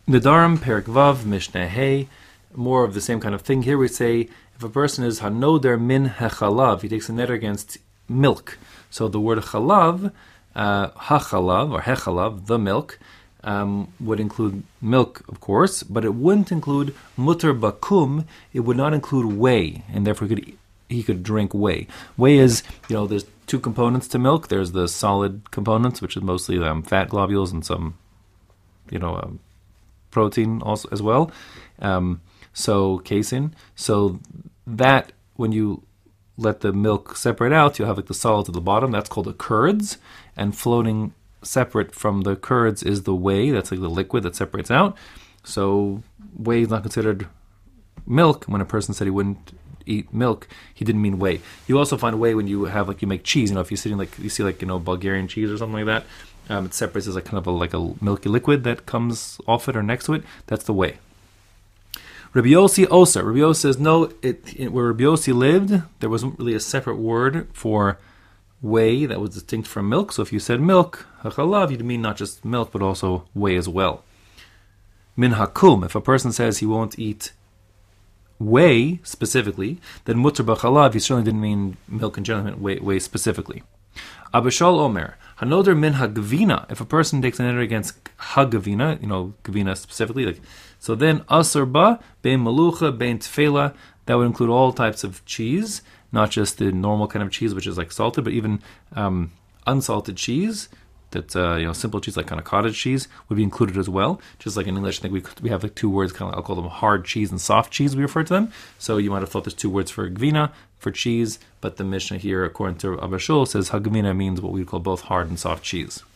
Nedarim Perik Vav Mishnah Hey. More of the same kind of thing. Here we say if a person is hanoder min hechalav, he takes a neder against milk. So the word chalav, hachalav or hechalav, the milk, would include milk, of course, but it wouldn't include mutter bakum. It would not include whey, and therefore he could drink whey. Whey is, there's two components to milk. There's the solid components, which is mostly fat globules and some, protein also as well. So casein. So that when you let the milk separate out, you'll have like the solids at the bottom. That's called the curds, and floating separate from the curds is the whey. That's like the liquid that separates out. So whey is not considered milk. When a person said he wouldn't eat milk, he didn't mean whey. You also find whey when you have you make cheese. If you're sitting you see Bulgarian cheese or something like that. It separates as kind of a milky liquid that comes off it or next to it. That's the whey. Rabbi Yossi Oser. Rabbi Yossi says no. Where Rabbi Yossi lived, there wasn't really a separate word for whey that was distinct from milk. So if you said milk, hachalav, you'd mean not just milk but also whey as well. Min hakum. If a person says he won't eat whey specifically, then mutter b'chalav, he certainly didn't mean milk in general, he meant whey specifically. Abishal Omer, hanoder min hagvina. If a person takes an neder against hagvina, gavina specifically, so then asur ba bein malucha bein tefela, that would include all types of cheese, not just the normal kind of cheese which is salted, but even unsalted cheese. That simple cheese like kind of cottage cheese would be included as well. Just like in English, I think we have two words, kind of I'll call them hard cheese and soft cheese. We refer to them. So you might have thought there's two words for gvina, for cheese, but the Mishnah here, according to Abba Shul, says hagvina means what we call both hard and soft cheese.